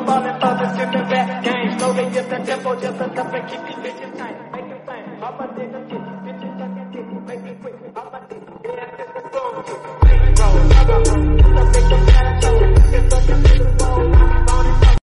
falling for this in the rap game. So they get the tempo just enough and keep these